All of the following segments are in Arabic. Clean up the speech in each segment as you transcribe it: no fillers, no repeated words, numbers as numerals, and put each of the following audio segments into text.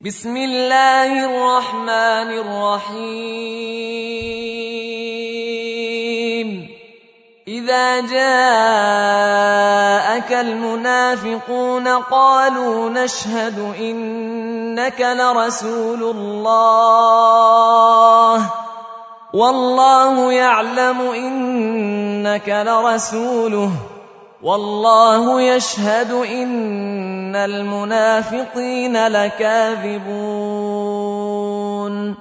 بسم الله الرحمن الرحيم إذا جاءك المنافقون قالوا نشهد إنك لرسول الله والله يعلم إنك لرسوله والله يشهد إن المنافقين لكاذبون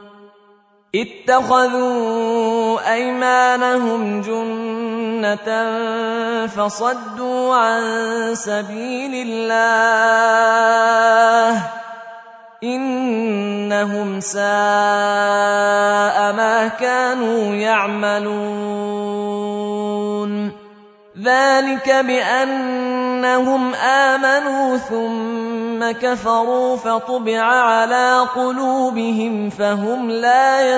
اتخذوا أيمانهم جنة فصدوا عن سبيل الله إنهم ساء ما كانوا يعملون ذلك بأنهم آمنوا ثم كفروا فطبع على قلوبهم فهم لا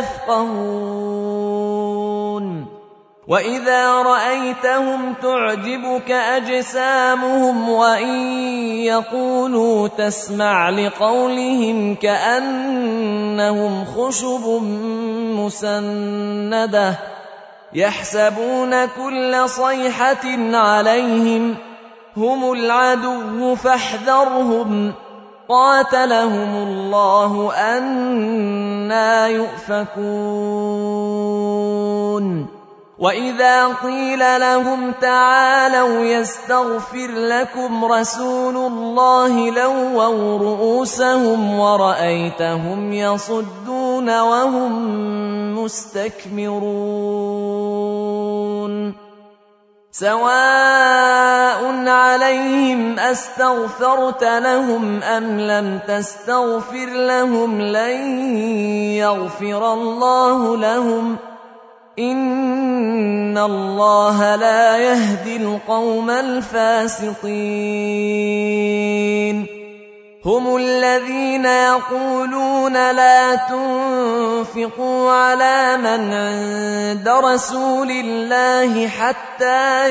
يفقهون وإذا رأيتهم تعجبك أجسامهم وإن يقولوا تسمع لقولهم كأنهم خشب مسندة يحسبون كل صيحة عليهم هم العدو فاحذرهم قاتلهم الله أنى يؤفكون وإذا قيل لهم تعالوا يستغفر لكم رسول الله لووا رؤوسهم ورأيتهم يصدون وهم مستكبرون سواء عليهم أستغفرت لهم أم لم تستغفر لهم لن يغفر الله لهم إن الله لا يهدي القوم الفاسقين هم الذين يقولون لا تنفقوا على من عند رسول الله حتى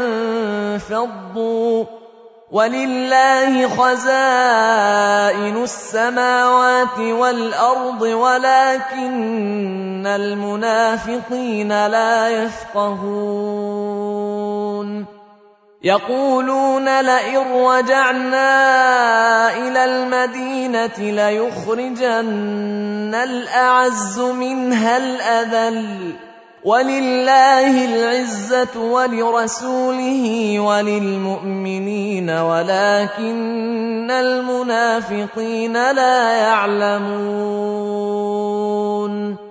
ينفضوا ولله خزائن السماوات والأرض ولكن المنافقين لا يفقهون يقولون لئن رجعنا إلى المدينة ليخرجن الأعز منها الأذل ولله العزة ولرسوله وللمؤمنين ولكن المنافقين لا يعلمون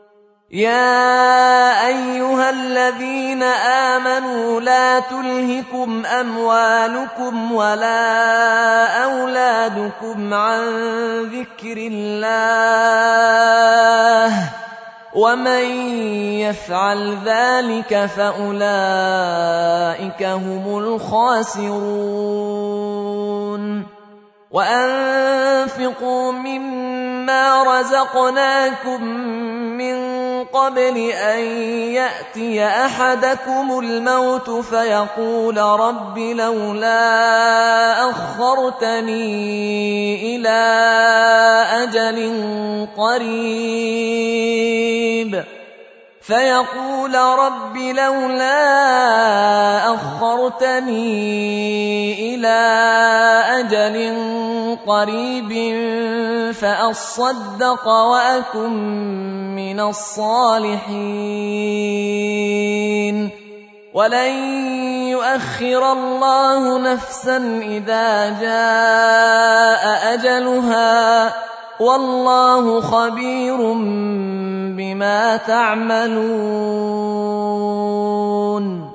يا أيها الذين آمنوا لا تلهكم أموالكم ولا أولادكم عن ذكر الله ومن يفعل ذلك فأولئك هم الخاسرون وأنفقوا مما رزقناكم من قبل أن يأتي أحدكم الموت فيقول رب لولا أخرتني إلى أجل قريب فأصدق وأكن من الصالحين ولن يؤخر الله نفسا إذا جاء أجلها والله خبير بما تعملون